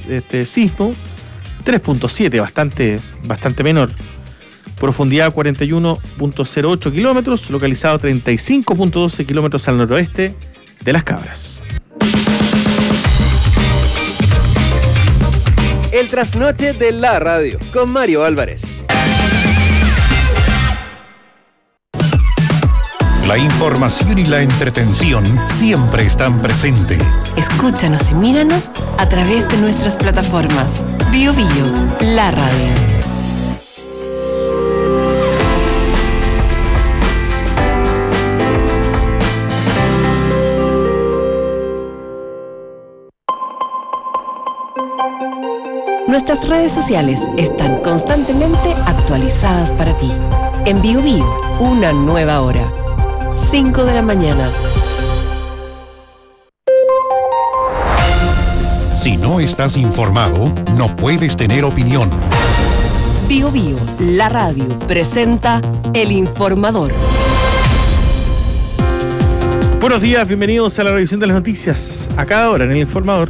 este sismo, 3.7, bastante menor. Profundidad 41.08 kilómetros, localizado 35.12 kilómetros al noroeste de Las Cabras. El trasnoche de la radio, con Mario Álvarez. La información y la entretención siempre están presentes. Escúchanos y míranos a través de nuestras plataformas. Bio Bio, la radio. Nuestras redes sociales están constantemente actualizadas para ti. En Bio Bio, una nueva hora. 5 de la mañana. Si no estás informado, no puedes tener opinión. Bio Bio, la radio, presenta El Informador. Buenos días, bienvenidos a la revisión de las noticias. A cada hora en El Informador.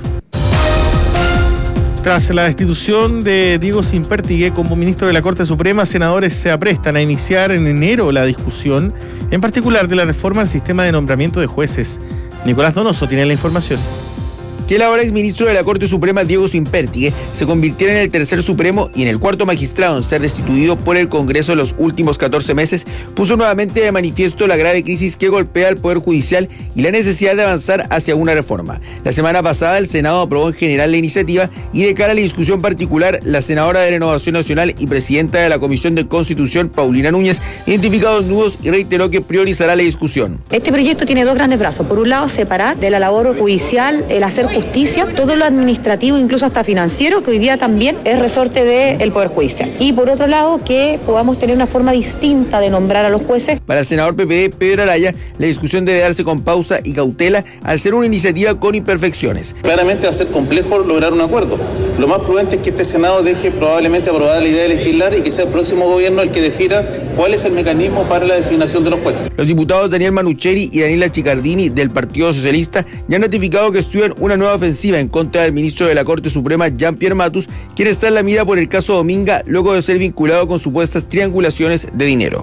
Tras la destitución de Diego Sínpertigue como ministro de la Corte Suprema, senadores se aprestan a iniciar en enero la discusión, en particular de la reforma al sistema de nombramiento de jueces. Nicolás Donoso tiene la información. Que el ahora exministro de la Corte Suprema, Diego Sínpertigue, se convirtiera en el tercer supremo y en el cuarto magistrado en ser destituido por el Congreso en los últimos 14 meses, puso nuevamente de manifiesto la grave crisis que golpea al Poder Judicial y la necesidad de avanzar hacia una reforma. La semana pasada, el Senado aprobó en general la iniciativa y de cara a la discusión particular, la senadora de Renovación Nacional y presidenta de la Comisión de Constitución, Paulina Núñez, identificó dos nudos y reiteró que priorizará la discusión. Este proyecto tiene dos grandes brazos. Por un lado, separar de la labor judicial el hacer justicia, todo lo administrativo, incluso hasta financiero, que hoy día también es resorte del Poder Judicial. Y por otro lado, que podamos tener una forma distinta de nombrar a los jueces. Para el senador PPD, Pedro Araya, la discusión debe darse con pausa y cautela al ser una iniciativa con imperfecciones. Claramente va a ser complejo lograr un acuerdo. Lo más prudente es que este Senado deje probablemente aprobada la idea de legislar y que sea el próximo gobierno el que defina cuál es el mecanismo para la designación de los jueces. Los diputados Daniel Manucheri y Daniela Chicardini del Partido Socialista ya han notificado que estudian una nueva ofensiva en contra del ministro de la Corte Suprema, Jean-Pierre Matus, quien está en la mira por el caso Dominga luego de ser vinculado con supuestas triangulaciones de dinero.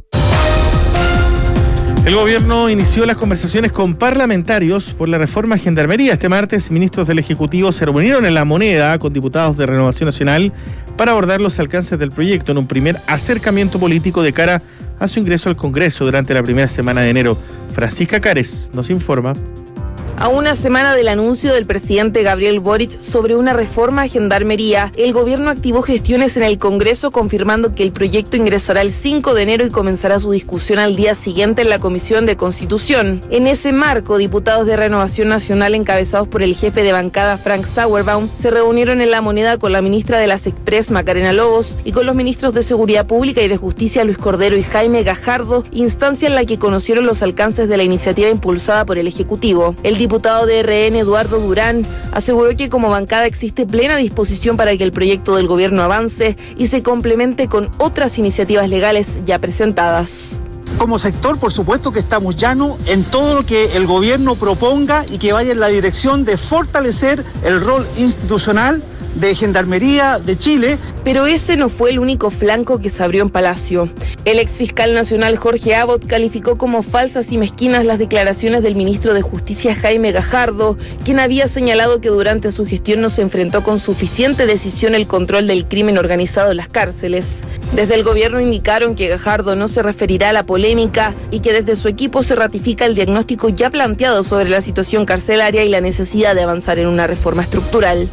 El gobierno inició las conversaciones con parlamentarios por la reforma a Gendarmería. Este martes, ministros del Ejecutivo se reunieron en La Moneda con diputados de Renovación Nacional para abordar los alcances del proyecto en un primer acercamiento político de cara a su ingreso al Congreso durante la primera semana de enero. Francisca Cares nos informa. A una semana del anuncio del presidente Gabriel Boric sobre una reforma a Gendarmería, el gobierno activó gestiones en el Congreso confirmando que el proyecto ingresará el 5 de enero y comenzará su discusión al día siguiente en la Comisión de Constitución. En ese marco, diputados de Renovación Nacional encabezados por el jefe de bancada Frank Sauerbaum se reunieron en La Moneda con la ministra de las Express Macarena Lobos y con los ministros de Seguridad Pública y de Justicia Luis Cordero y Jaime Gajardo, instancia en la que conocieron los alcances de la iniciativa impulsada por el Ejecutivo. El diputado de RN, Eduardo Durán, aseguró que como bancada existe plena disposición para que el proyecto del gobierno avance y se complemente con otras iniciativas legales ya presentadas. Como sector, por supuesto que estamos llanos en todo lo que el gobierno proponga y que vaya en la dirección de fortalecer el rol institucional de Gendarmería de Chile. Pero ese no fue el único flanco que se abrió en Palacio. El exfiscal nacional Jorge Abbott calificó como falsas y mezquinas las declaraciones del ministro de Justicia Jaime Gajardo, quien había señalado que durante su gestión no se enfrentó con suficiente decisión el control del crimen organizado en las cárceles. Desde el gobierno indicaron que Gajardo no se referirá a la polémica y que desde su equipo se ratifica el diagnóstico ya planteado sobre la situación carcelaria y la necesidad de avanzar en una reforma estructural.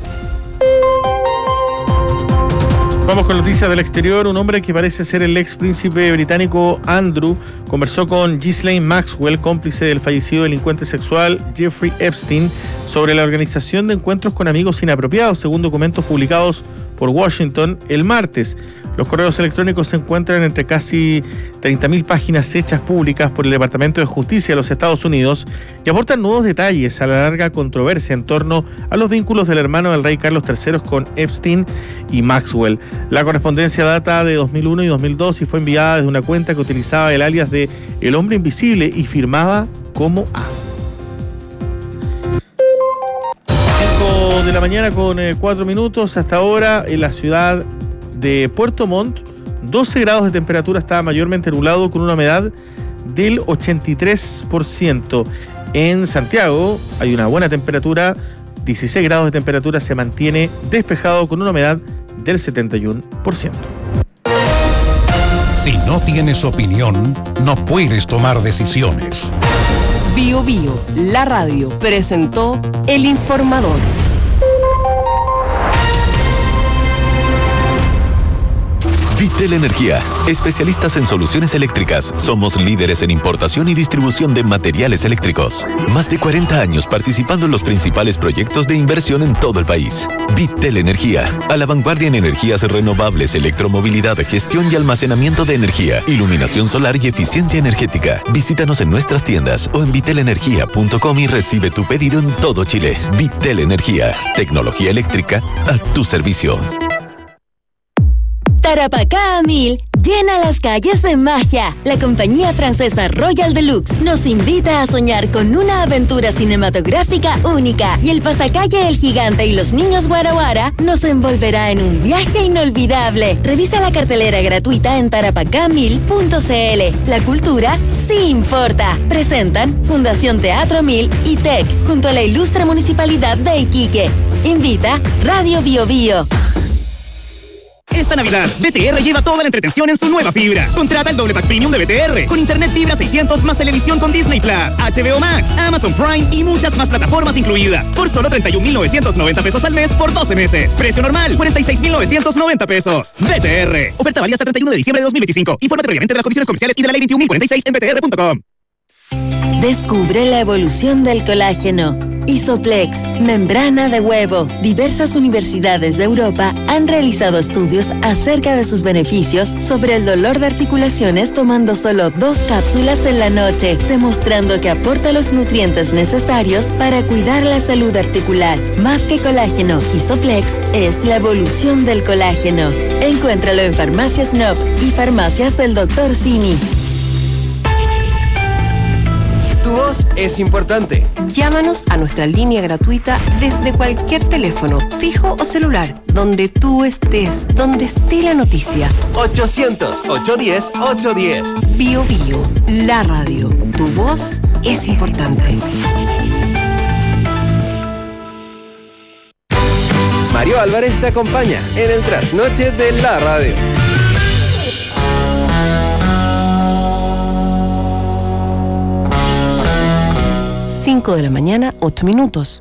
Vamos con noticias del exterior. Un hombre que parece ser el ex príncipe británico Andrew conversó con Ghislaine Maxwell, cómplice del fallecido delincuente sexual Jeffrey Epstein, sobre la organización de encuentros con amigos inapropiados, según documentos publicados por Washington el martes. Los correos electrónicos se encuentran entre casi 30.000 páginas hechas públicas por el Departamento de Justicia de los Estados Unidos y aportan nuevos detalles a la larga controversia en torno a los vínculos del hermano del rey Carlos III con Epstein y Maxwell. La correspondencia data de 2001 y 2002 y fue enviada desde una cuenta que utilizaba el alias de El Hombre Invisible y firmaba como A. 5 de la mañana con 4 minutos. Hasta ahora en la ciudad de Puerto Montt, 12 grados de temperatura, estaba mayormente nublado con una humedad del 83%. En Santiago hay una buena temperatura, 16 grados de temperatura, se mantiene despejado con una humedad del 71%. Si no tienes opinión, no puedes tomar decisiones. Bio Bio, la radio, presentó El Informador. Vitel Energía, especialistas en soluciones eléctricas. Somos líderes en importación y distribución de materiales eléctricos. Más de 40 años participando en los principales proyectos de inversión en todo el país. Vitel Energía, a la vanguardia en energías renovables, electromovilidad, gestión y almacenamiento de energía, iluminación solar y eficiencia energética. Visítanos en nuestras tiendas o en vitelenergia.com y recibe tu pedido en todo Chile. Vitel Energía, tecnología eléctrica a tu servicio. Tarapacá a 1000 llena las calles de magia. La compañía francesa Royal Deluxe nos invita a soñar con una aventura cinematográfica única y el pasacalle El Gigante y los Niños Guara Guara nos envolverá en un viaje inolvidable. Revisa la cartelera gratuita en tarapacá1000.cl. La cultura sí importa. Presentan Fundación Teatro 1000 y TEC junto a la ilustre Municipalidad de Iquique. Invita Radio Bio Bio. Esta Navidad, BTR lleva toda la entretención en su nueva fibra. Contrata el doble pack premium de BTR con internet fibra 600 más televisión con Disney Plus, HBO Max, Amazon Prime y muchas más plataformas incluidas. Por solo 31.990 pesos al mes por 12 meses. Precio normal, 46.990 pesos. BTR. Oferta válida hasta 31 de diciembre de 2025. Infórmate previamente de las condiciones comerciales y de la ley 21.046 en btr.com. Descubre la evolución del colágeno. Isoplex, membrana de huevo. Diversas universidades de Europa han realizado estudios acerca de sus beneficios sobre el dolor de articulaciones tomando solo 2 cápsulas en la noche, demostrando que aporta los nutrientes necesarios para cuidar la salud articular. Más que colágeno, Isoplex es la evolución del colágeno. Encuéntralo en Farmacias Nop y Farmacias del Dr. Simi. Tu voz es importante. Llámanos a nuestra línea gratuita desde cualquier teléfono, fijo o celular, donde tú estés, donde esté la noticia. 800-810-810. Bio Bio, la radio. Tu voz es importante. Mario Álvarez te acompaña en el trasnoche de la radio. 5 de la mañana, 8 minutos.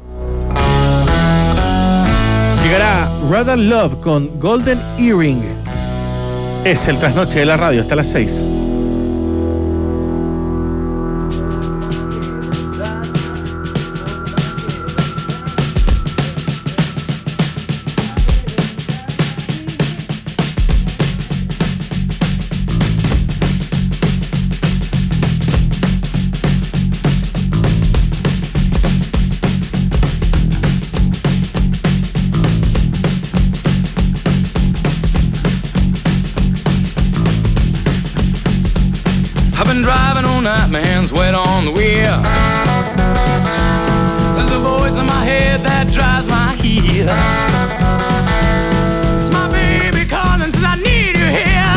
Llegará Rather Love con Golden Earring. Es el trasnoche de la radio hasta las 6. Driving all night, my hands wet on the wheel. There's a voice in my head that drives my heel. It's my baby calling, says I need you here.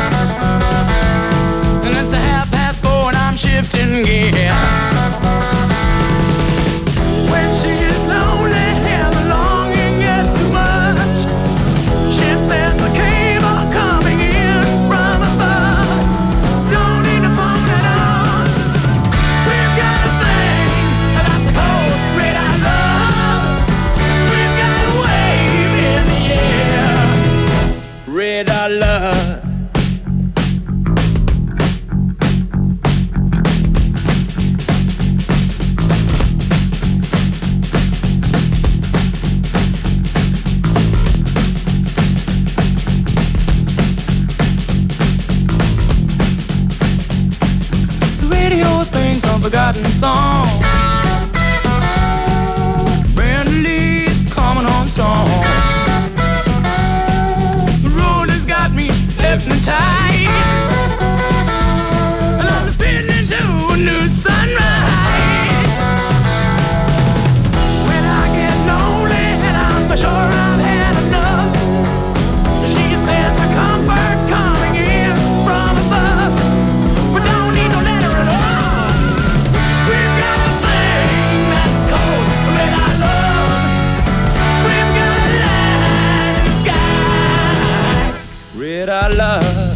And it's 4:30 and I'm shifting gear. When she is lonely and the longing gets too much, she says the cable coming in from above. Don't need to phone it on. We've got a thing that's a cold red I love. We've got a wave in the air. Red I love. Some forgotten song. Brand new leaves coming on strong. The road has got me hypnotized, and I'm spinning into a new sunrise. When I get lonely and I'm that I love.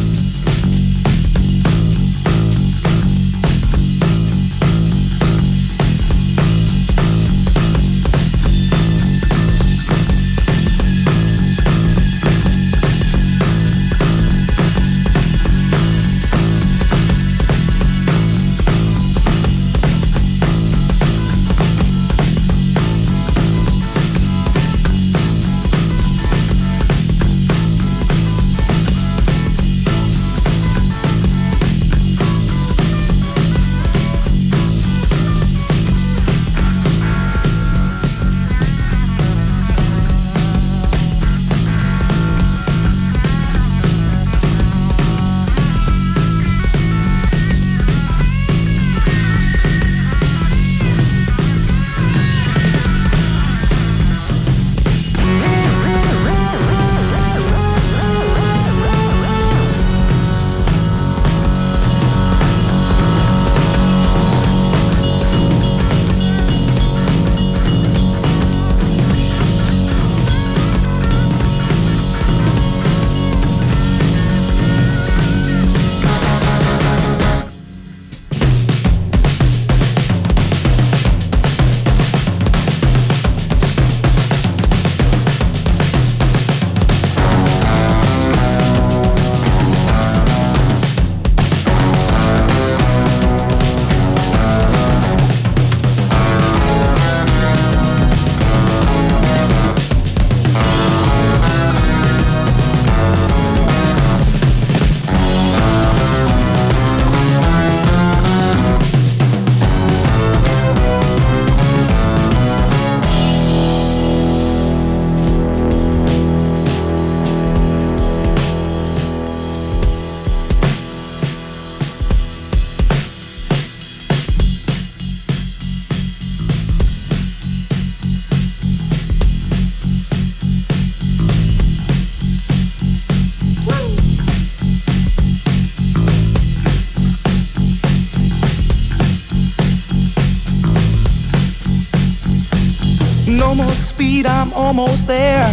No more speed, I'm almost there.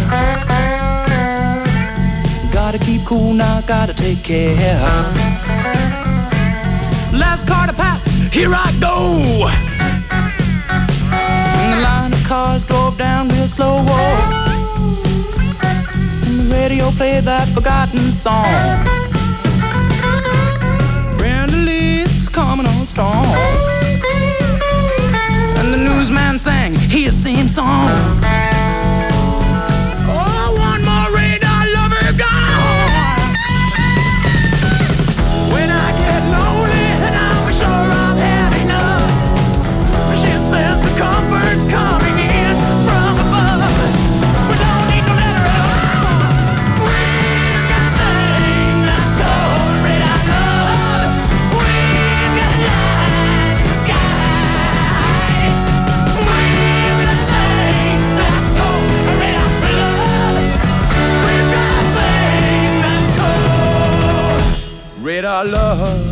Gotta keep cool now, gotta take care. Last car to pass, here I go. And the line of cars drove down real slow. And the radio played that forgotten song. Brenda Lee's coming on strong. And the newsman sang his same song. Oh, one more radar lover gone. When I get lonely and I'm sure I've had enough, she says the comfort coming in from above. We don't need no letter at all. We've got a thing that's called radar love. We've got a light in the sky. We've got a thing that's called radar love. We've got a thing that's called Radar love.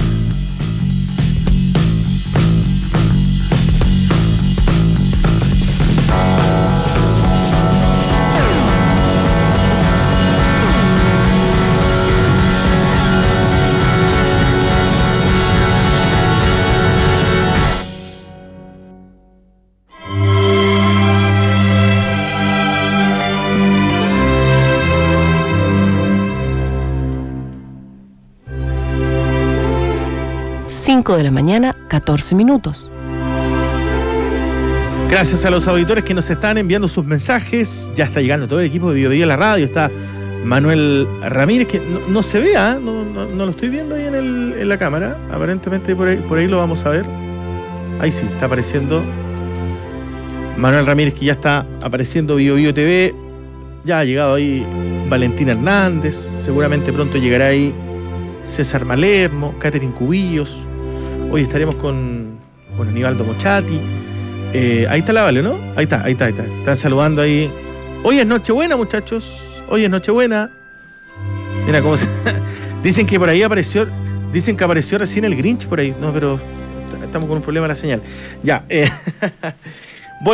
De la mañana, 14 minutos. Gracias a los auditores que nos están enviando sus mensajes. Ya está llegando todo el equipo de BioBio a la radio. Está Manuel Ramírez, que no se ve, ¿eh? No lo estoy viendo ahí en la cámara. Aparentemente por ahí lo vamos a ver. Ahí sí, está apareciendo Manuel Ramírez, que ya está apareciendo BioBio TV. Ya ha llegado ahí Valentina Hernández. Seguramente pronto llegará ahí César Malermo, Catherine Cubillos. Hoy estaremos con Aníbaldo Mochati. Ahí está la Vale, ¿no? Ahí está. Están saludando ahí. Hoy es Nochebuena, muchachos. Hoy es Nochebuena. Mira cómo se... Dicen que por ahí apareció... Dicen que apareció recién el Grinch por ahí. No, pero estamos con un problema en la señal. Ya. Bueno,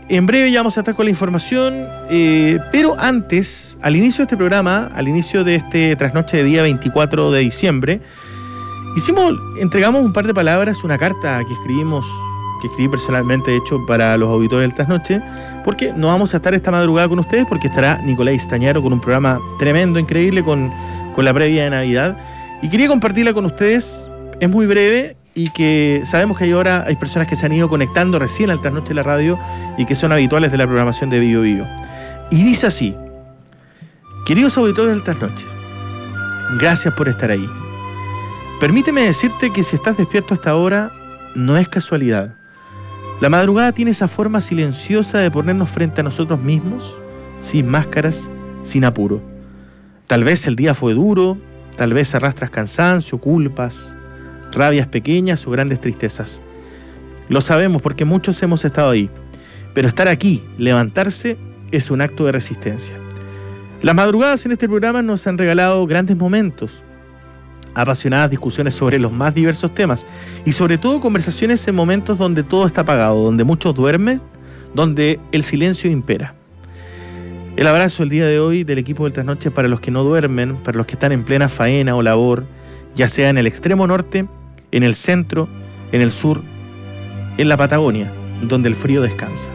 En breve ya vamos a estar con la información, pero antes, al inicio de este programa, al inicio de este trasnoche de día 24 de diciembre, entregamos un par de palabras, una carta que escribí personalmente, de hecho, para los auditores del trasnoche, porque no vamos a estar esta madrugada con ustedes, porque estará Nicolás Istañaro con un programa tremendo, increíble, con la previa de Navidad. Y quería compartirla con ustedes, es muy breve, y que sabemos que ahora hay personas que se han ido conectando recién al trasnoche de la radio y que son habituales de la programación de Bio Bio. Y dice así: queridos auditores del trasnoche, gracias por estar ahí. Permíteme decirte que si estás despierto hasta ahora, no es casualidad. La madrugada tiene esa forma silenciosa de ponernos frente a nosotros mismos, sin máscaras, sin apuro. Tal vez el día fue duro, tal vez arrastras cansancio, culpas, rabias pequeñas o grandes tristezas. Lo sabemos porque muchos hemos estado ahí, pero estar aquí, levantarse, es un acto de resistencia. Las madrugadas en este programa nos han regalado grandes momentos, apasionadas discusiones sobre los más diversos temas y sobre todo conversaciones en momentos donde todo está apagado, donde muchos duermen, donde el silencio impera. El abrazo el día de hoy del equipo del Trasnoche para los que no duermen, para los que están en plena faena o labor, ya sea en el extremo norte, en el centro, en el sur, en la Patagonia, donde el frío descansa.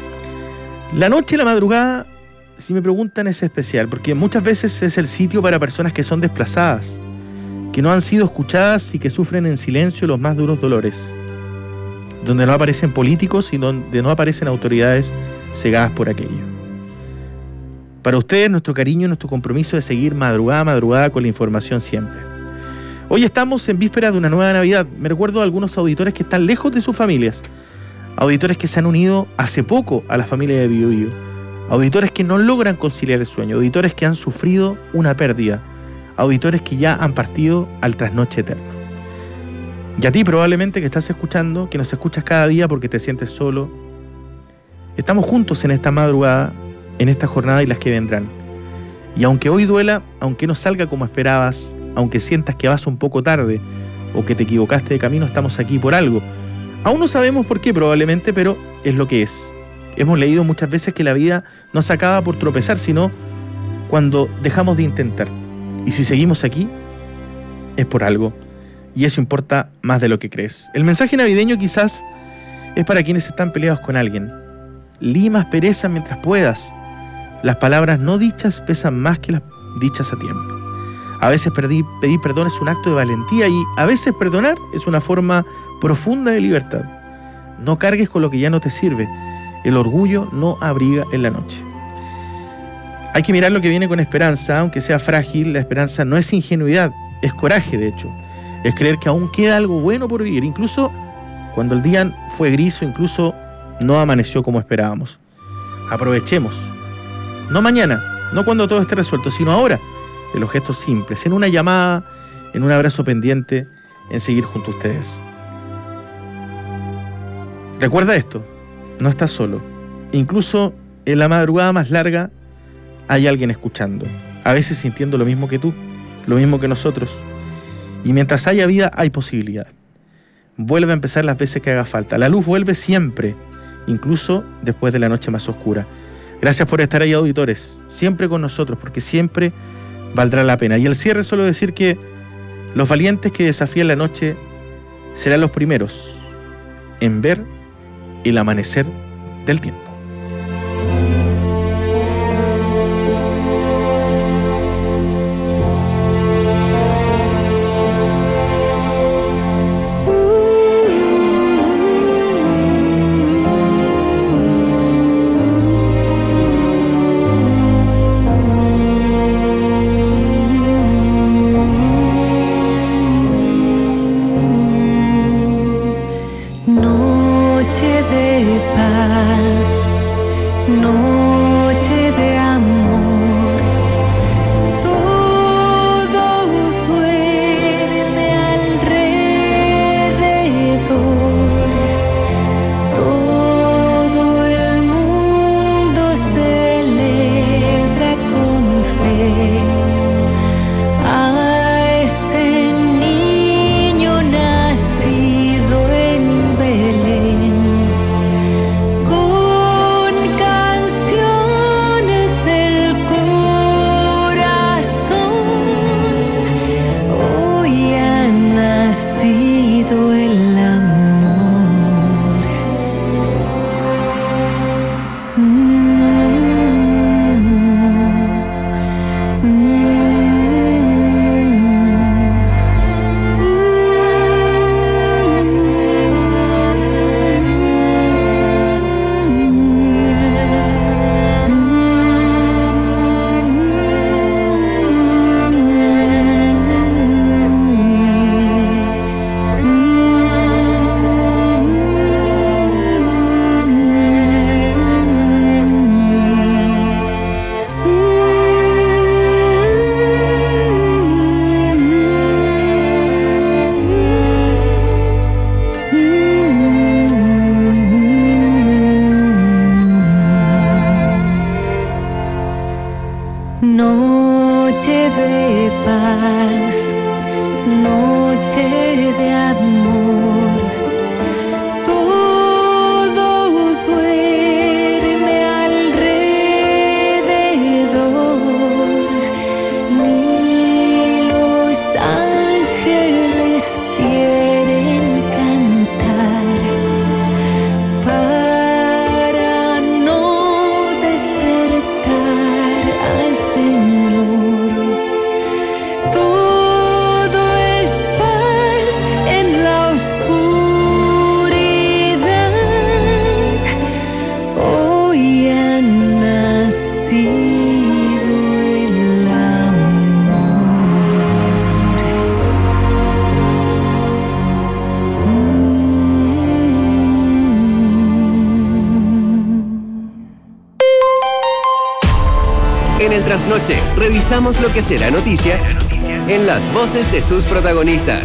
La noche y la madrugada, si me preguntan, es especial, porque muchas veces es el sitio para personas que son desplazadas, que no han sido escuchadas y que sufren en silencio los más duros dolores, donde no aparecen políticos y donde no aparecen autoridades cegadas por aquello. Para ustedes, nuestro cariño y nuestro compromiso de seguir madrugada a madrugada con la información siempre. Hoy estamos en vísperas de una nueva Navidad. Me recuerdo a algunos auditores que están lejos de sus familias, auditores que se han unido hace poco a la familia de Bio Bio, auditores que no logran conciliar el sueño, auditores que han sufrido una pérdida, auditores que ya han partido al trasnoche eterno. Y a ti probablemente que estás escuchando, que nos escuchas cada día porque te sientes solo, estamos juntos en esta madrugada, en esta jornada y las que vendrán. Y aunque hoy duela, aunque no salga como esperabas, aunque sientas que vas un poco tarde o que te equivocaste de camino, estamos aquí por algo. Aún no sabemos por qué probablemente, pero es lo que es. Hemos leído muchas veces que la vida no se acaba por tropezar, sino cuando dejamos de intentar. Y si seguimos aquí, es por algo. Y eso importa más de lo que crees. El mensaje navideño quizás es para quienes están peleados con alguien. Lima aspereza mientras puedas. Las palabras no dichas pesan más que las dichas a tiempo. A veces pedir perdón es un acto de valentía y a veces perdonar es una forma profunda de libertad. No cargues con lo que ya no te sirve. El orgullo no abriga en la noche. Hay que mirar lo que viene con esperanza, aunque sea frágil. La esperanza no es ingenuidad, es coraje de hecho. Es creer que aún queda algo bueno por vivir, incluso cuando el día fue gris o incluso no amaneció como esperábamos. Aprovechemos. No mañana, no cuando todo esté resuelto, sino ahora. En los gestos simples, en una llamada, en un abrazo pendiente, en seguir junto a ustedes. Recuerda esto, no estás solo. Incluso en la madrugada más larga hay alguien escuchando, a veces sintiendo lo mismo que tú, lo mismo que nosotros. Y mientras haya vida, hay posibilidad. Vuelve a empezar las veces que haga falta. La luz vuelve siempre, incluso después de la noche más oscura. Gracias por estar ahí, auditores, siempre con nosotros, porque siempre valdrá la pena. Y al cierre solo decir que los valientes que desafían la noche serán los primeros en ver el amanecer del tiempo. Noche de paz, Noche de paz, noche de amor, todo duerme alrededor, ni los ángeles quieren cantar para no despertar al Señor. Todo es paz en la oscuridad. Hoy ha nacido el En el Trasnoche, revisamos lo que será noticia en las voces de sus protagonistas.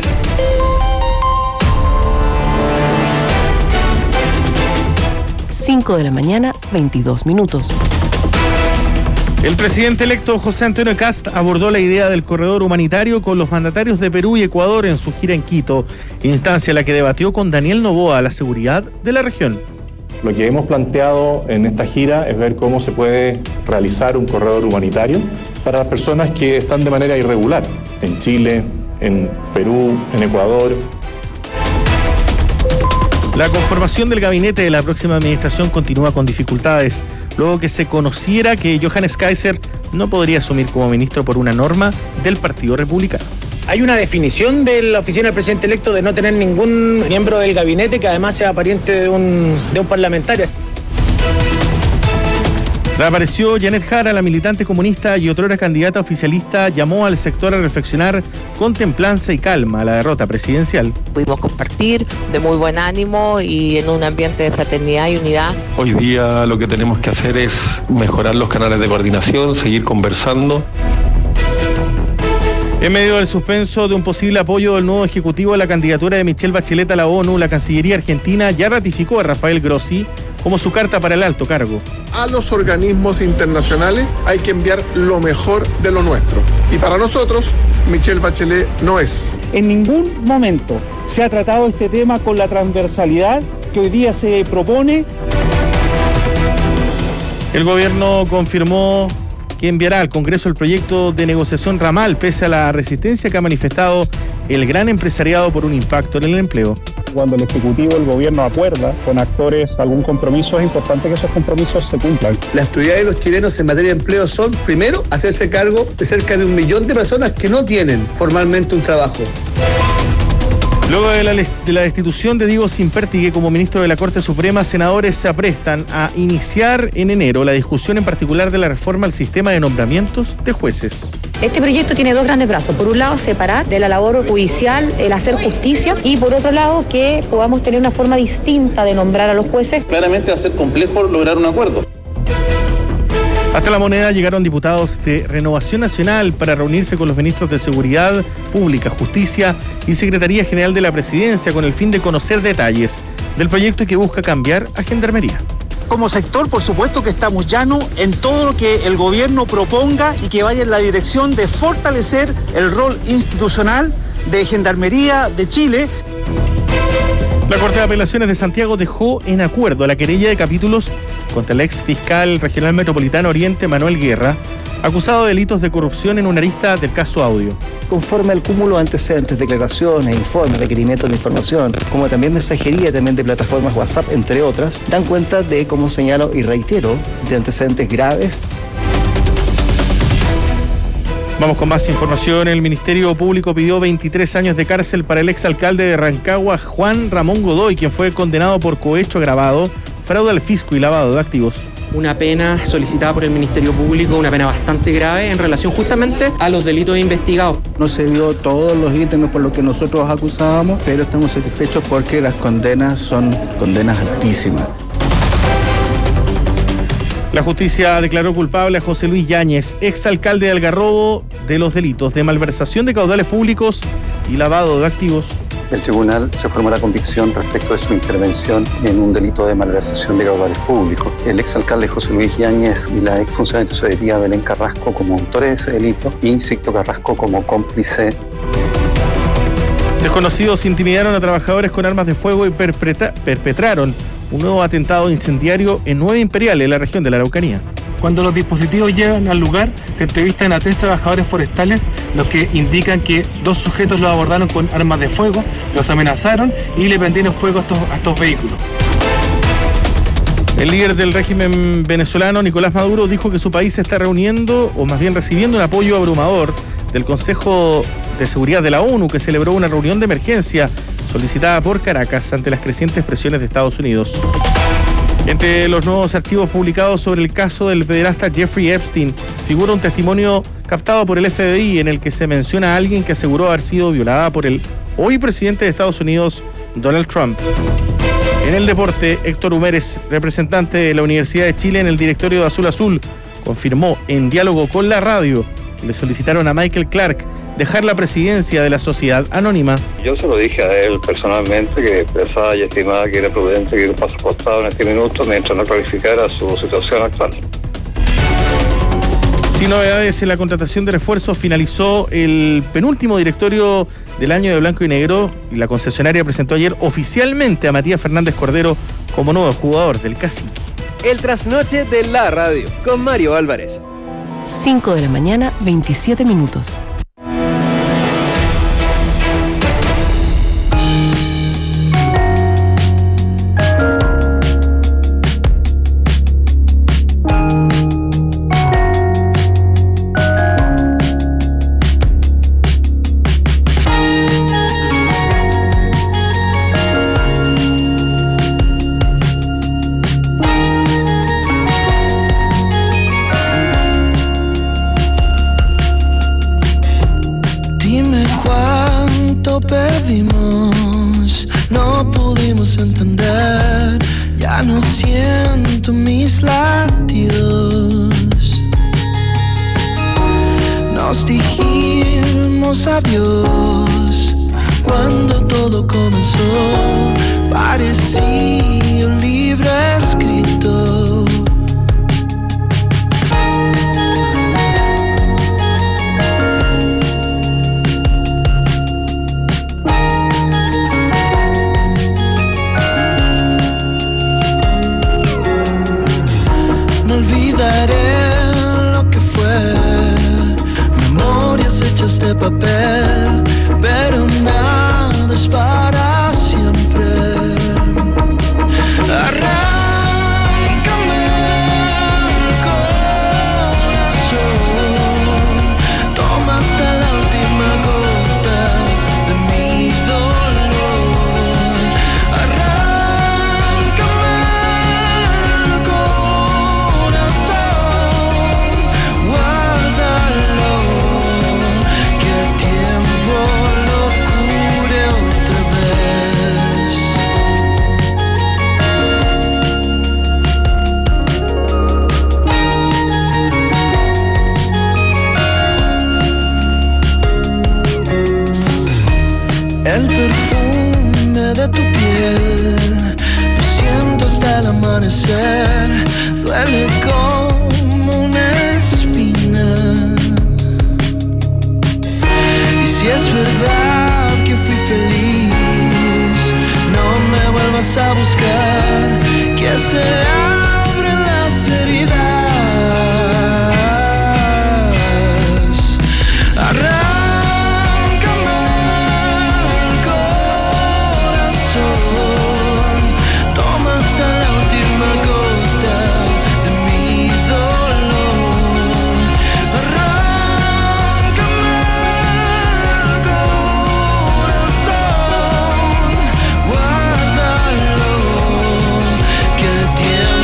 Cinco de la mañana, 22 minutos. El presidente electo José Antonio Kast abordó la idea del corredor humanitario con los mandatarios de Perú y Ecuador en su gira en Quito, instancia en la que debatió con Daniel Noboa la seguridad de la región. Lo que hemos planteado en esta gira es ver cómo se puede realizar un corredor humanitario para las personas que están de manera irregular en Chile, en Perú, en Ecuador. La conformación del gabinete de la próxima administración continúa con dificultades, luego que se conociera que Johannes Kaiser no podría asumir como ministro por una norma del Partido Republicano. Hay una definición de la oficina del presidente electo de no tener ningún miembro del gabinete que además sea pariente de un parlamentario. Reapareció Janet Jara, la militante comunista y otrora candidata oficialista, llamó al sector a reflexionar con templanza y calma a la derrota presidencial. Pudimos compartir de muy buen ánimo y en un ambiente de fraternidad y unidad. Hoy día lo que tenemos que hacer es mejorar los canales de coordinación, seguir conversando. En medio del suspenso de un posible apoyo del nuevo ejecutivo a la candidatura de Michelle Bachelet a la ONU, la Cancillería argentina ya ratificó a Rafael Grossi como su carta para el alto cargo. A los organismos internacionales hay que enviar lo mejor de lo nuestro. Y para nosotros, Michelle Bachelet no es. En ningún momento se ha tratado este tema con la transversalidad que hoy día se propone. El gobierno confirmó que enviará al Congreso el proyecto de negociación ramal, pese a la resistencia que ha manifestado el gran empresariado por un impacto en el empleo. Cuando el Ejecutivo, el Gobierno acuerda con actores algún compromiso, es importante que esos compromisos se cumplan. Las prioridades de los chilenos en materia de empleo son, primero, hacerse cargo de cerca de 1 millón de personas que no tienen formalmente un trabajo. Luego de la destitución de Diego Simpertigue como ministro de la Corte Suprema, senadores se aprestan a iniciar en enero la discusión en particular de la reforma al sistema de nombramientos de jueces. Este proyecto tiene dos grandes brazos. Por un lado, separar de la labor judicial el hacer justicia y por otro lado, que podamos tener una forma distinta de nombrar a los jueces. Claramente va a ser complejo lograr un acuerdo. Hasta La Moneda llegaron diputados de Renovación Nacional para reunirse con los ministros de Seguridad Pública, Justicia y Secretaría General de la Presidencia con el fin de conocer detalles del proyecto que busca cambiar a Gendarmería. Como sector, por supuesto que estamos llanos en todo lo que el gobierno proponga y que vaya en la dirección de fortalecer el rol institucional de Gendarmería de Chile. La Corte de Apelaciones de Santiago dejó en acuerdo la querella de capítulos contra el ex fiscal regional metropolitano Oriente, Manuel Guerra, acusado de delitos de corrupción en una arista del caso Audio. Conforme al cúmulo de antecedentes, declaraciones, informes, requerimientos de información, como también mensajería también de plataformas WhatsApp, entre otras, dan cuenta de, como señalo y reitero, de antecedentes graves. Vamos con más información. El Ministerio Público pidió 23 años de cárcel para el exalcalde de Rancagua, Juan Ramón Godoy, quien fue condenado por cohecho agravado, fraude al fisco y lavado de activos. Una pena solicitada por el Ministerio Público, una pena bastante grave en relación justamente a los delitos investigados. No se dio todos los ítems por los que nosotros acusábamos, pero estamos satisfechos porque las condenas son condenas altísimas. La justicia declaró culpable a José Luis Yáñez, exalcalde de Algarrobo, de los delitos de malversación de caudales públicos y lavado de activos. el tribunal se formó la convicción respecto de su intervención en un delito de malversación de caudales públicos. El exalcalde José Luis Yáñez y la exfuncionaria de tesorería Belén Carrasco como autores de ese delito y Sixto Carrasco como cómplice. Desconocidos intimidaron a trabajadores con armas de fuego y perpetraron un nuevo atentado incendiario en Nueva Imperial, en la región de la Araucanía. Cuando los dispositivos llegan al lugar, se entrevistan a 3 trabajadores forestales, los que indican que 2 sujetos los abordaron con armas de fuego, los amenazaron y le prendieron fuego a estos vehículos. El líder del régimen venezolano, Nicolás Maduro, dijo que su país está reuniendo, o más bien recibiendo, un apoyo abrumador del Consejo de Seguridad de la ONU, que celebró una reunión de emergencia solicitada por Caracas ante las crecientes presiones de Estados Unidos. Entre los nuevos archivos publicados sobre el caso del pederasta Jeffrey Epstein figura un testimonio captado por el FBI en el que se menciona a alguien que aseguró haber sido violada por el hoy presidente de Estados Unidos, Donald Trump. En el deporte, Héctor Humérez, representante de la Universidad de Chile en el directorio de Azul Azul, confirmó en diálogo con la radio que le solicitaron a Michael Clark dejar la presidencia de la sociedad anónima. Yo se lo dije a él personalmente, que pensaba y estimaba que era prudente que ir un paso al costado en este minuto mientras no clarificara su situación actual. Sin novedades en la contratación de refuerzos, finalizó el penúltimo directorio del año de blanco y negro y la concesionaria presentó ayer oficialmente a Matías Fernández Cordero como nuevo jugador del Cacique. El trasnoche de la radio con Mario Álvarez. 5 de la mañana, 27 minutos. Perdimos, no pudimos entender, ya no siento mis latidos. Nos dijimos adiós cuando todo comenzó, parecía un libro escrito. De papel, pero nada es para siempre. Arráncame el corazón, toma hasta la última gota de mi dolor. Arráncame el corazón, guárdalo. El perfume de tu piel, lo siento hasta el amanecer, duele como una espina. Y si es verdad que fui feliz, no me vuelvas a buscar, que se abren las heridas. Guárdalo, que el tiempo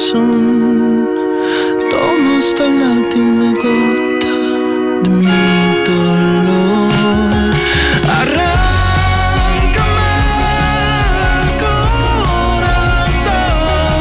corazón. Toma hasta la última gota de mi dolor. Arráncame el corazón.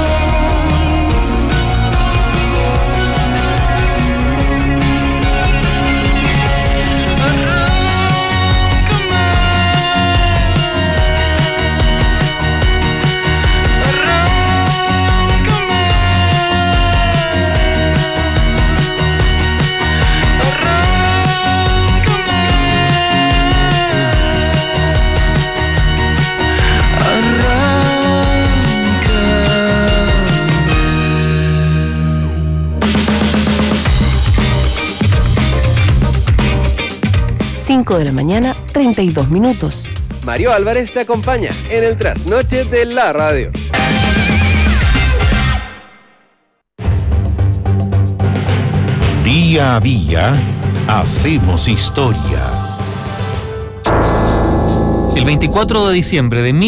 De la mañana, 32 minutos. Mario Álvarez te acompaña en el trasnoche de la radio. Día a día, hacemos historia. El 24 de diciembre de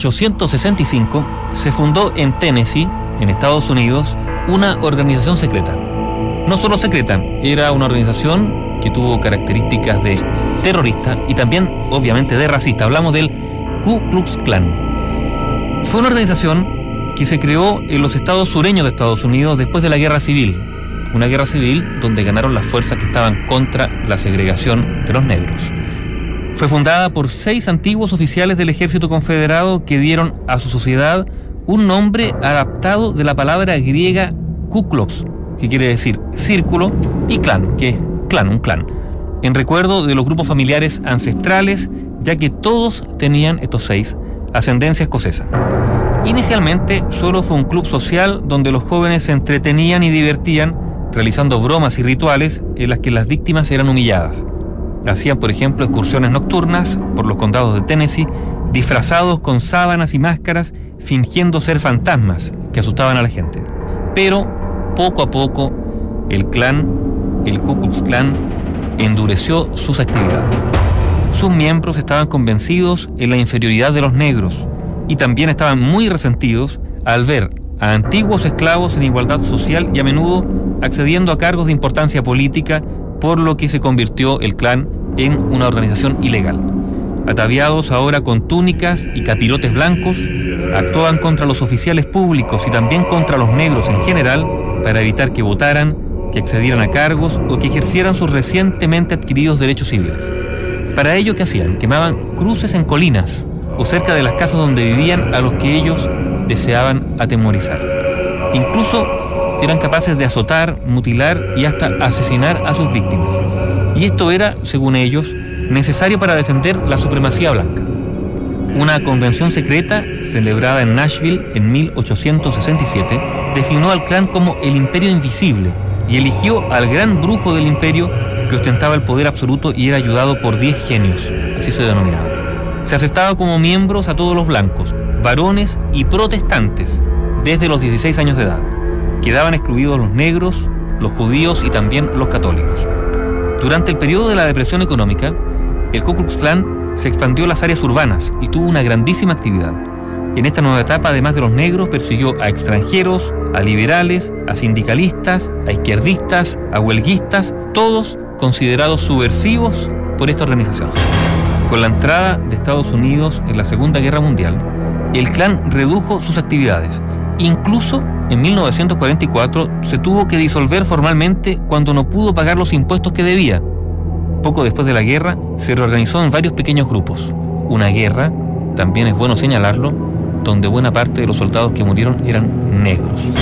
1865 se fundó en Tennessee, en Estados Unidos, una organización secreta. No solo secreta, era una organización que tuvo características de terrorista y también, obviamente, de racista. Hablamos del Ku Klux Klan. Fue una organización que se creó en los estados sureños de Estados Unidos después de la Guerra Civil. Una guerra civil donde ganaron las fuerzas que estaban contra la segregación de los negros. Fue fundada por 6 antiguos oficiales del ejército confederado que dieron a su sociedad un nombre adaptado de la palabra griega Ku Klux, que quiere decir círculo, y clan, que es un clan, en recuerdo de los grupos familiares ancestrales, ya que todos tenían, estos 6, ascendencia escocesa. Inicialmente solo fue un club social donde los jóvenes se entretenían y divertían realizando bromas y rituales en las que las víctimas eran humilladas. Hacían, por ejemplo, excursiones nocturnas por los condados de Tennessee, disfrazados con sábanas y máscaras, fingiendo ser fantasmas que asustaban a la gente. Pero poco a poco el Ku Klux Klan, endureció sus actividades. Sus miembros estaban convencidos en la inferioridad de los negros y también estaban muy resentidos al ver a antiguos esclavos en igualdad social y a menudo accediendo a cargos de importancia política, por lo que se convirtió el Klan en una organización ilegal. Ataviados ahora con túnicas y capirotes blancos, actuaban contra los oficiales públicos y también contra los negros en general para evitar que votaran, que accedieran a cargos o que ejercieran sus recientemente adquiridos derechos civiles. Para ello, ¿qué hacían? Quemaban cruces en colinas o cerca de las casas donde vivían a los que ellos deseaban atemorizar. Incluso eran capaces de azotar, mutilar y hasta asesinar a sus víctimas. Y esto era, según ellos, necesario para defender la supremacía blanca. Una convención secreta, celebrada en Nashville en 1867, designó al Klan como el Imperio Invisible y eligió al gran brujo del imperio que ostentaba el poder absoluto y era ayudado por 10 genios, así se denominaba. Se aceptaba como miembros a todos los blancos, varones y protestantes, desde los 16 años de edad. Quedaban excluidos los negros, los judíos y también los católicos. Durante el periodo de la depresión económica, el Ku Klux Klan se expandió a las áreas urbanas y tuvo una grandísima actividad. En esta nueva etapa, además de los negros, persiguió a extranjeros, a liberales, a sindicalistas, a izquierdistas, a huelguistas, todos considerados subversivos por esta organización. Con la entrada de Estados Unidos en la Segunda Guerra Mundial, el Klan redujo sus actividades. Incluso en 1944 se tuvo que disolver formalmente cuando no pudo pagar los impuestos que debía. Poco después de la guerra, se reorganizó en varios pequeños grupos. Una guerra, también es bueno señalarlo, donde buena parte de los soldados que murieron eran negros.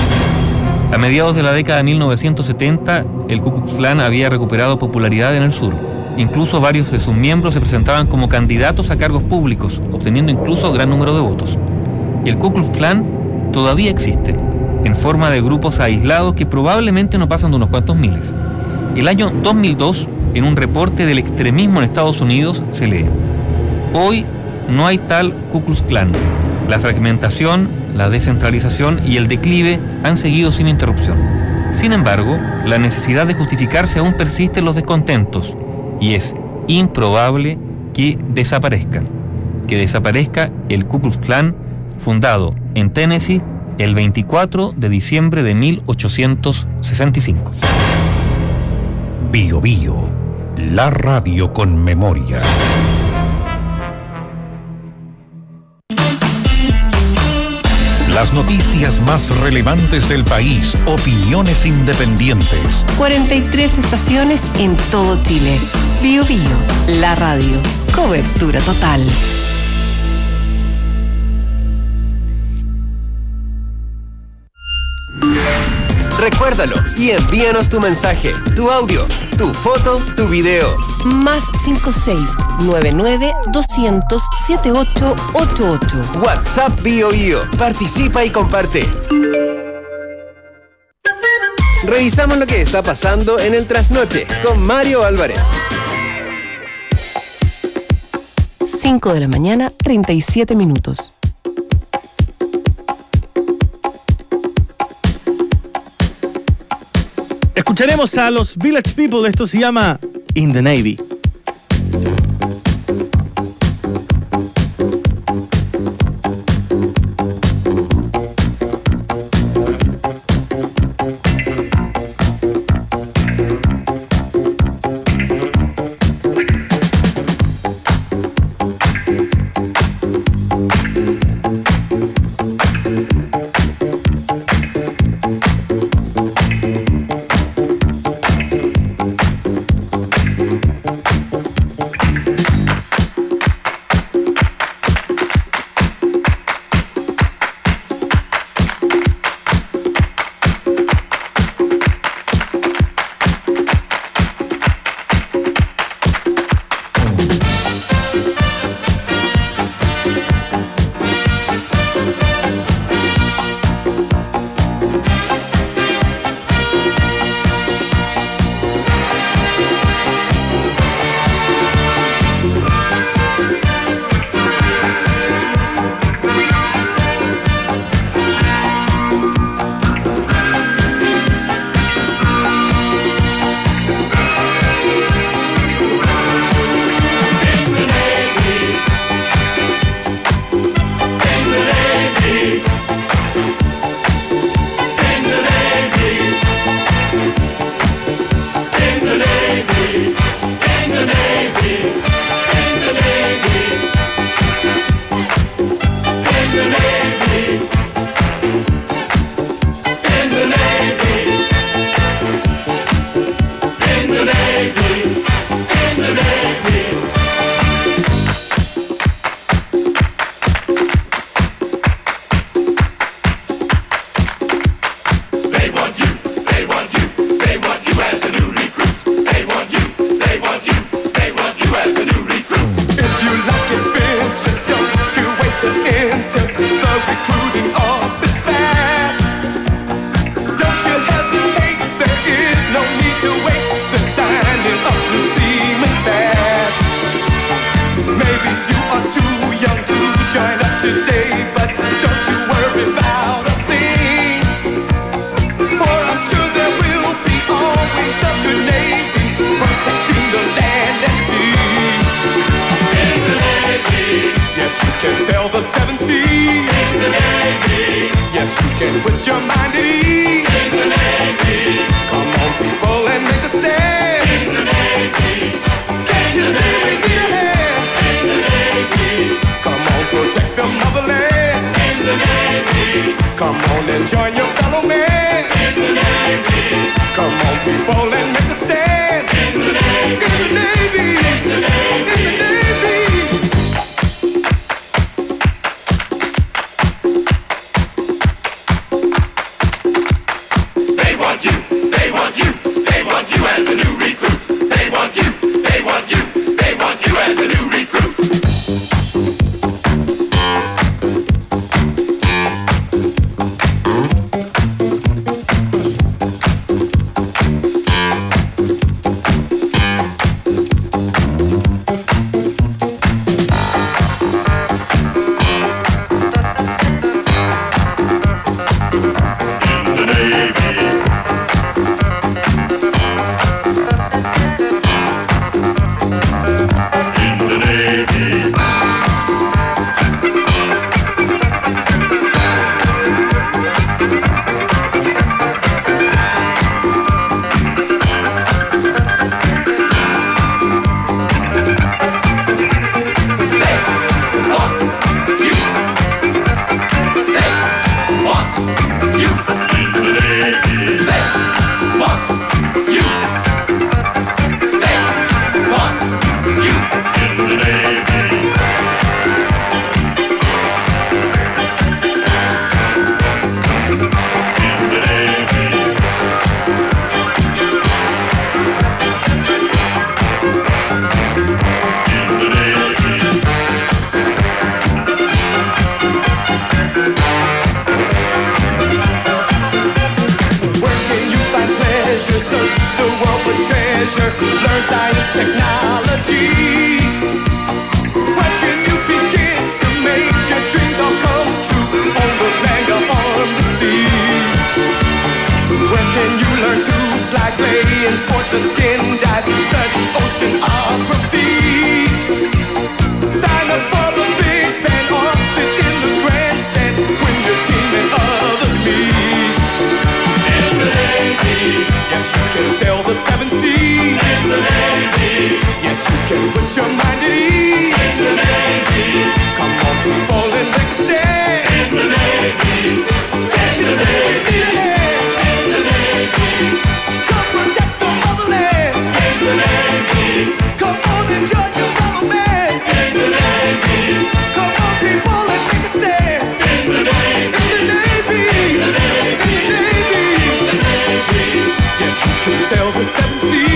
A mediados de la década de 1970, el Ku Klux Klan había recuperado popularidad en el sur. Incluso varios de sus miembros se presentaban como candidatos a cargos públicos, obteniendo incluso gran número de votos. El Ku Klux Klan todavía existe, en forma de grupos aislados que probablemente no pasan de unos cuantos miles. El año 2002, en un reporte del extremismo en Estados Unidos, se lee: hoy no hay tal Ku Klux Klan. La fragmentación, la descentralización y el declive han seguido sin interrupción. Sin embargo, la necesidad de justificarse aún persiste en los descontentos y es improbable que desaparezca el Ku Klux Klan, fundado en Tennessee el 24 de diciembre de 1865. Bio Bio, la radio con memoria. Las noticias más relevantes del país, opiniones independientes. 43 estaciones en todo Chile. Bio Bio, la radio. Cobertura total. Recuérdalo y envíanos tu mensaje, tu audio, tu foto, tu video. Más 56-99-200-7888. WhatsApp Bio Bio. Participa y comparte. Revisamos lo que está pasando en el trasnoche con Mario Álvarez. 5 de la mañana, 37 minutos. Escucharemos a los Village People. Esto se llama In the Navy. Learn science, technology. Where can you begin to make your dreams all come true? On the land or on the sea. Where can you learn to fly, play in sports or skin dive? Study oceanography. Sign up for the big band or sit in the grandstand when your team and others meet. In the Navy, yes, you can sail the seven seas. In the Navy, yes, you can put your mind at ease. In the Navy, come on, people, and make a stand. In the Navy, can't you see we need a hand? In the Navy, come protect the motherland. In the Navy, come on and join your fellow man. In the Navy, come on, people, and make a stand. In the Navy, in the Navy, in the Navy, in the Navy, in the Navy, yes, you can sail the seven seas.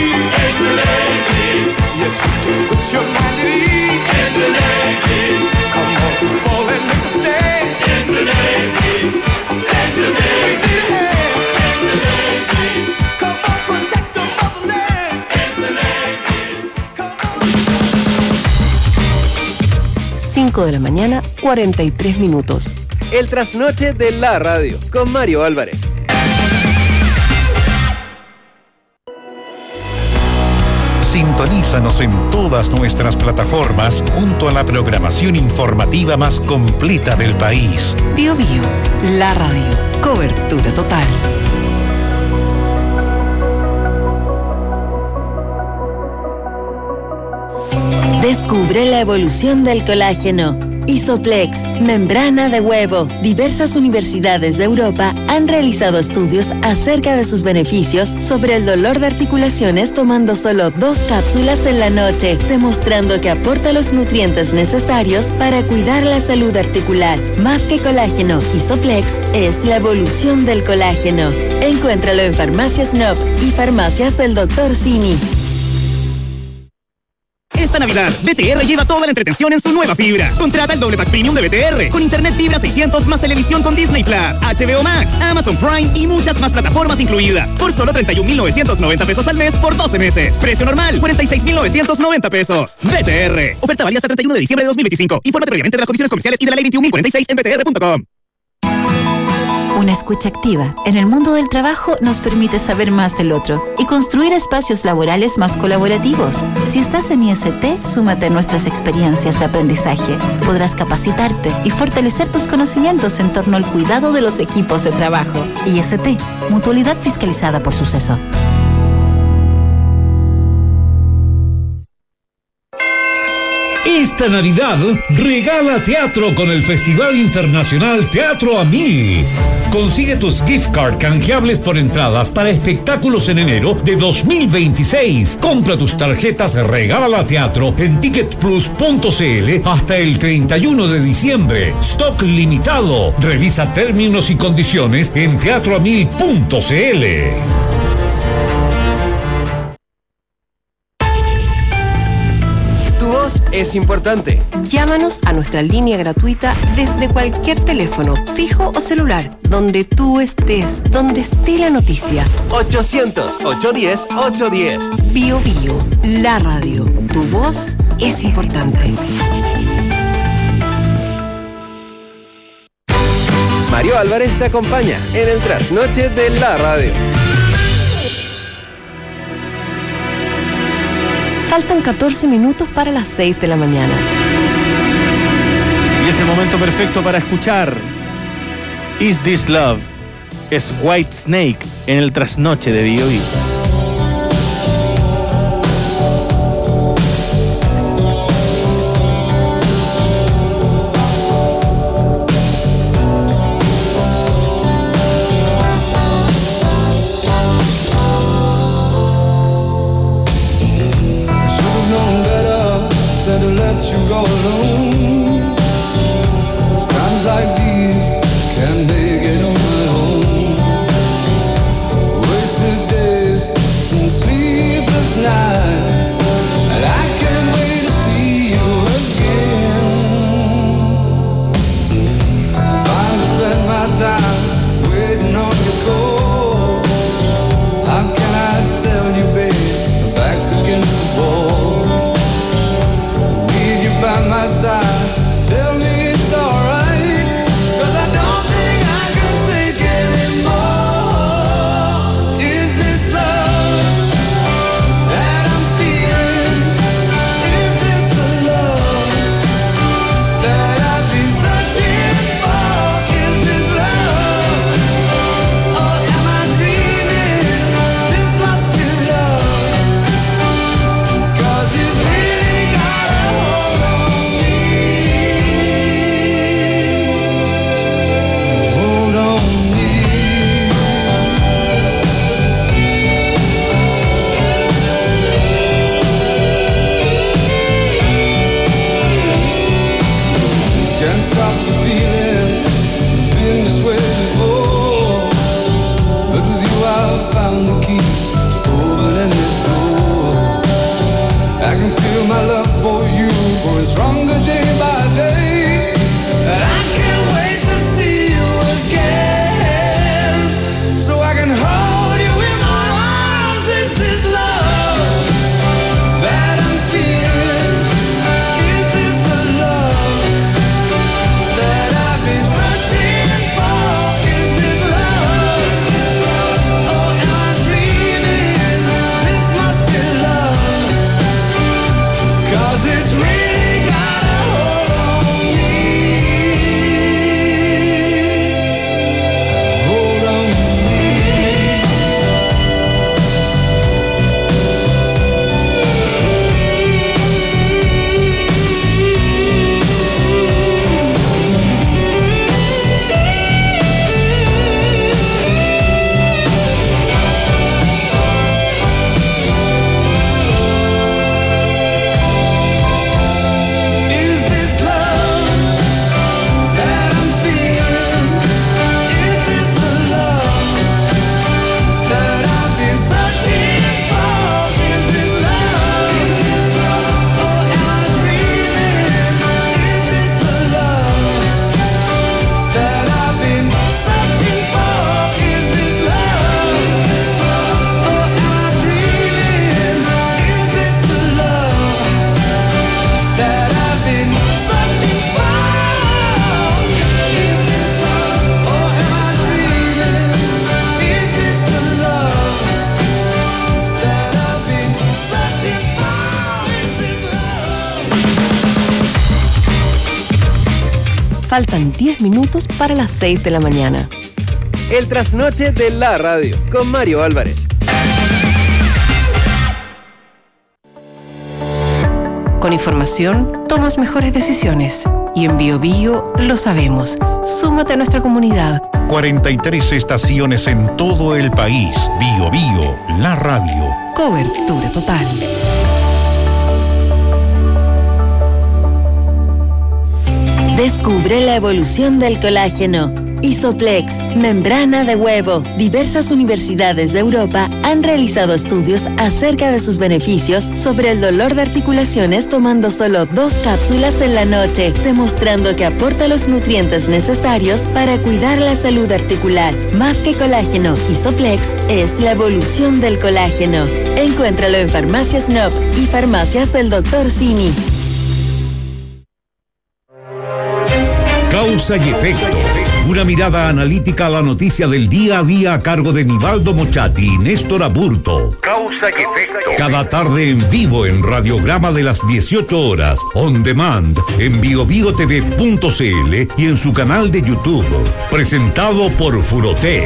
Yes, you can put your mind at ease. In the Navy, come on, people, and make a stand. In the Navy, can't you see we need a hand? In the Navy, come on, protect the motherland. In the Navy, come on. 5 de la mañana, 43 minutos. El trasnoche de la radio, con Mario Álvarez. Sintonízanos en todas nuestras plataformas junto a la programación informativa más completa del país. Bio Bio, la radio, cobertura total. Descubre la evolución del colágeno. Isoplex, membrana de huevo. Diversas universidades de Europa han realizado estudios acerca de sus beneficios sobre el dolor de articulaciones tomando solo 2 cápsulas en la noche, demostrando que aporta los nutrientes necesarios para cuidar la salud articular. Más que colágeno, Isoplex es la evolución del colágeno. Encuéntralo en Farmacias Nob y Farmacias del Dr. Simi. Esta Navidad, BTR lleva toda la entretención en su nueva fibra. Contrata el doble pack premium de BTR con internet fibra 600 más televisión con Disney Plus, HBO Max, Amazon Prime y muchas más plataformas incluidas. Por solo 31,990 pesos al mes por 12 meses. Precio normal, 46,990 pesos. BTR. Oferta válida hasta 31 de diciembre de 2025. Infórmate previamente de las condiciones comerciales y de la ley 21.046 en btr.com. Una escucha activa en el mundo del trabajo nos permite saber más del otro y construir espacios laborales más colaborativos. Si estás en IST, súmate a nuestras experiencias de aprendizaje. Podrás capacitarte y fortalecer tus conocimientos en torno al cuidado de los equipos de trabajo. IST, Mutualidad Fiscalizada por Suceso. Esta Navidad, regala teatro con el Festival Internacional Teatro a 1000. Consigue tus gift card canjeables por entradas para espectáculos en enero de 2026. Compra tus tarjetas Regala Teatro en ticketplus.cl hasta el 31 de diciembre. Stock limitado. Revisa términos y condiciones en teatroa1000.cl. Es importante. Llámanos a nuestra línea gratuita desde cualquier teléfono, fijo o celular, donde tú estés, donde esté la noticia. 800-810-810. Bio Bio, la radio. Tu voz es importante. Mario Álvarez te acompaña en el trasnoche de la radio. Faltan 14 minutos para las 6 de la mañana. Y es el momento perfecto para escuchar Is This Love? Es White Snake en el trasnoche de Bio Bio. Faltan 10 minutos para las 6 de la mañana. El trasnoche de la radio con Mario Álvarez. Con información, tomas mejores decisiones. Y en BioBio lo sabemos. Súmate a nuestra comunidad. 43 estaciones en todo el país. BioBio, la radio. Cobertura total. Descubre la evolución del colágeno. Isoplex, membrana de huevo. Diversas universidades de Europa han realizado estudios acerca de sus beneficios sobre el dolor de articulaciones tomando solo 2 cápsulas en la noche, demostrando que aporta los nutrientes necesarios para cuidar la salud articular. Más que colágeno, Isoplex es la evolución del colágeno. Encuéntralo en Farmacias Nob y Farmacias del Dr. Simi. Causa y efecto. Una mirada analítica a la noticia del día a día a cargo de Nivaldo Mochati y Néstor Aburto. Causa y efecto. Cada tarde en vivo en Radiograma de las 18 horas. On demand en biobiotv.cl y en su canal de YouTube. Presentado por Furotec.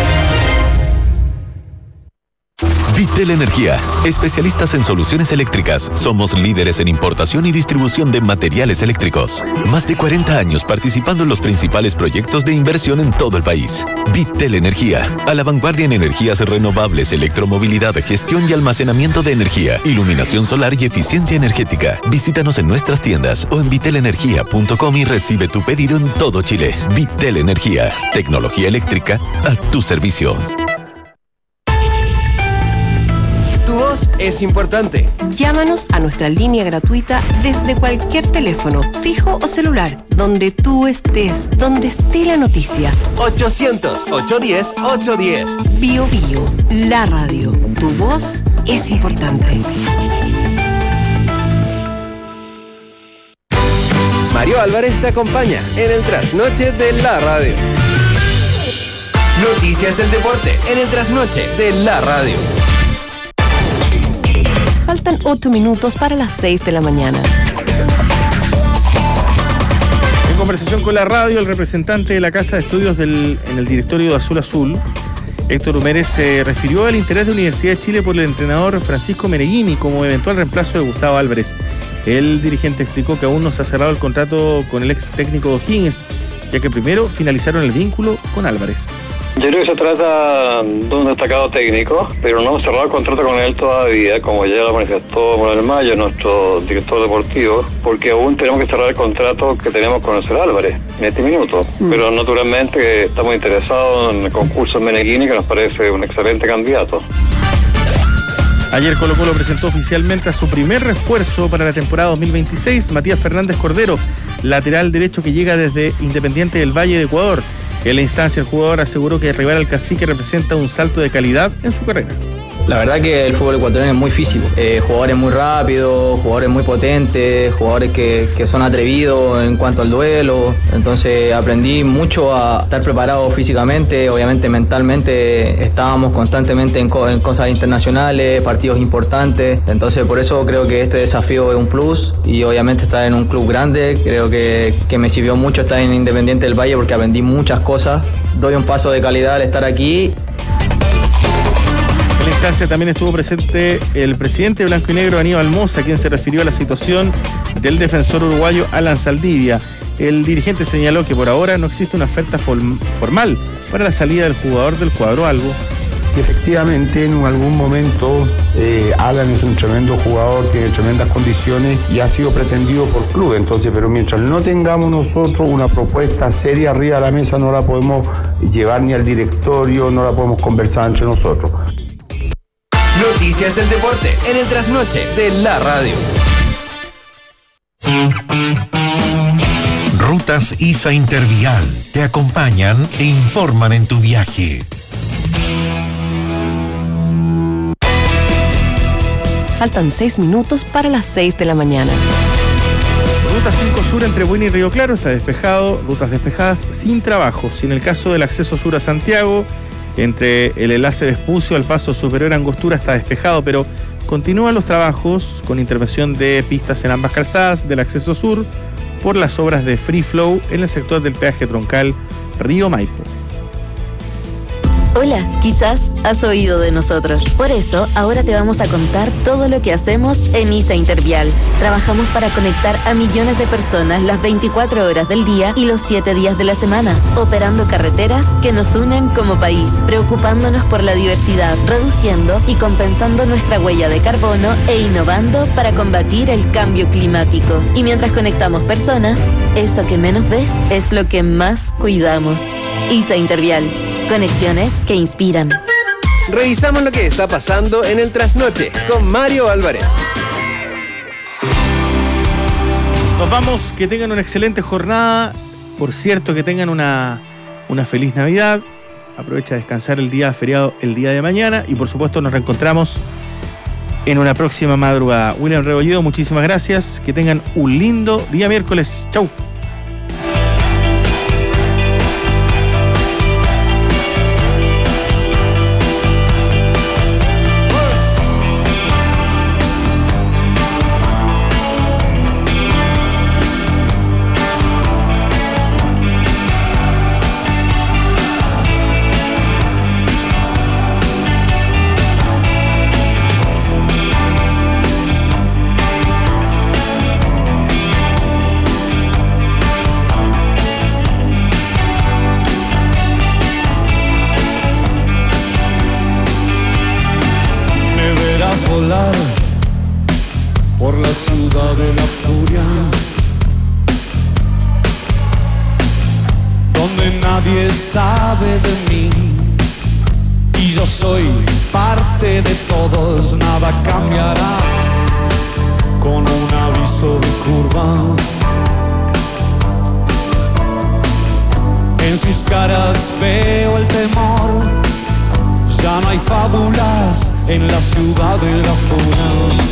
Vitel Energía, especialistas en soluciones eléctricas. Somos líderes en importación y distribución de materiales eléctricos. Más de 40 años participando en los principales proyectos de inversión en todo el país. Vitel Energía, a la vanguardia en energías renovables, electromovilidad, gestión y almacenamiento de energía, iluminación solar y eficiencia energética. Visítanos en nuestras tiendas o en vitelenergia.com y recibe tu pedido en todo Chile. Vitel Energía, tecnología eléctrica a tu servicio. Es importante. Llámanos a nuestra línea gratuita desde cualquier teléfono, fijo o celular, donde tú estés, donde esté la noticia. 800-810-810. BioBio, la radio. Tu voz es importante. Mario Álvarez te acompaña en el trasnoche de la radio. Noticias del deporte en el trasnoche de la radio. Faltan 8 minutos para las 6 de la mañana. En conversación con la radio, el representante de la Casa de Estudios en el directorio de Azul Azul, Héctor Humérez, se refirió al interés de Universidad de Chile por el entrenador Francisco Meneghini como eventual reemplazo de Gustavo Álvarez. El dirigente explicó que aún no se ha cerrado el contrato con el ex técnico O'Higgins, ya que primero finalizaron el vínculo con Álvarez. Yo creo que se trata de un destacado técnico, pero no hemos cerrado el contrato con él todavía, como ya lo manifestó Manuel Mayo, nuestro director deportivo, porque aún tenemos que cerrar el contrato que tenemos con el señor Álvarez en este minuto. Pero naturalmente estamos interesados en el concurso Meneghini, que nos parece un excelente candidato. Ayer Colo-Colo presentó oficialmente a su primer refuerzo para la temporada 2026, Matías Fernández Cordero, lateral derecho que llega desde Independiente del Valle de Ecuador. En la instancia, el jugador aseguró que arribar al Cacique representa un salto de calidad en su carrera. La verdad que el fútbol ecuatoriano es muy físico, jugadores muy rápidos, jugadores muy potentes, jugadores que son atrevidos en cuanto al duelo, entonces aprendí mucho a estar preparado físicamente, obviamente mentalmente estábamos constantemente en cosas internacionales, partidos importantes, entonces por eso creo que este desafío es un plus y obviamente estar en un club grande, creo que me sirvió mucho estar en Independiente del Valle porque aprendí muchas cosas, doy un paso de calidad al estar aquí. En la instancia también estuvo presente el presidente blanco y negro Aníbal Mosa, quien se refirió a la situación del defensor uruguayo Alan Saldivia. El dirigente señaló que por ahora no existe una oferta formal para la salida del jugador del cuadro albo. Y efectivamente en algún momento Alan es un tremendo jugador, tiene tremendas condiciones y ha sido pretendido por club, entonces, pero mientras no tengamos nosotros una propuesta seria arriba de la mesa no la podemos llevar ni al directorio, no la podemos conversar entre nosotros. Noticias del deporte en el trasnoche de la radio. Rutas ISA Intervial te acompañan e informan en tu viaje. Faltan 6 minutos para las 6 de la mañana. Ruta 5 Sur entre Buin y Río Claro está despejado, rutas despejadas sin trabajos. Y en el caso del acceso sur a Santiago, entre el enlace Vespucio al paso superior Angostura está despejado, pero continúan los trabajos con intervención de pistas en ambas calzadas del acceso sur, por las obras de Free Flow en el sector del peaje troncal Río Maipo. Hola, quizás has oído de nosotros. Por eso, ahora te vamos a contar todo lo que hacemos en ISA Intervial. Trabajamos para conectar a millones de personas las 24 horas del día y los 7 días de la semana, operando carreteras que nos unen como país, preocupándonos por la diversidad, reduciendo y compensando nuestra huella de carbono e innovando para combatir el cambio climático. Y mientras conectamos personas, eso que menos ves es lo que más cuidamos. ISA Intervial. Conexiones que inspiran. Revisamos lo que está pasando en el trasnoche con Mario Álvarez. Nos vamos, que tengan una excelente jornada. Por cierto, que tengan una feliz Navidad. Aprovecha a descansar el día feriado el día de mañana. Y por supuesto nos reencontramos en una próxima madrugada. William Rebolledo, muchísimas gracias. Que tengan un lindo día miércoles. Chau. Por la ciudad de la furia, donde nadie sabe de mí y yo soy parte de todos. Nada cambiará con un aviso de curva. En sus caras veo el temor. Ya no hay fábulas en la ciudad de la furia.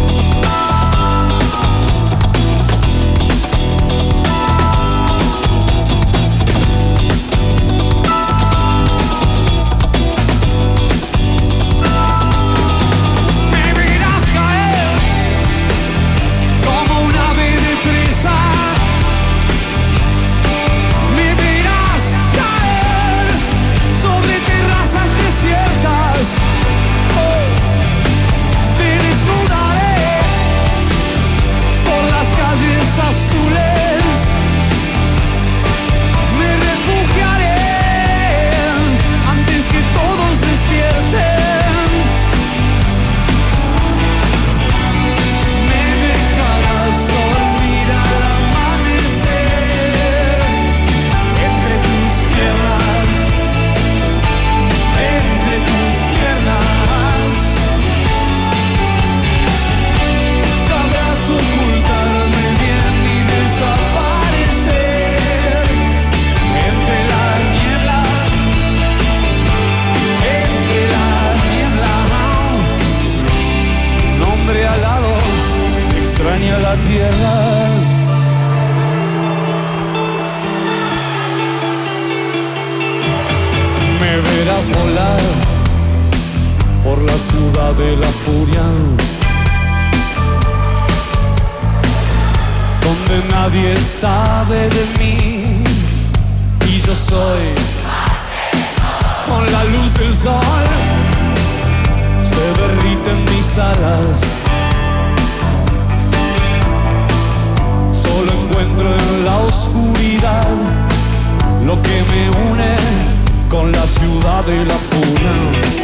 De la furia, donde nadie sabe de mí y yo soy con la luz del sol. Se derriten mis alas, solo encuentro en la oscuridad lo que me une con la ciudad de la furia.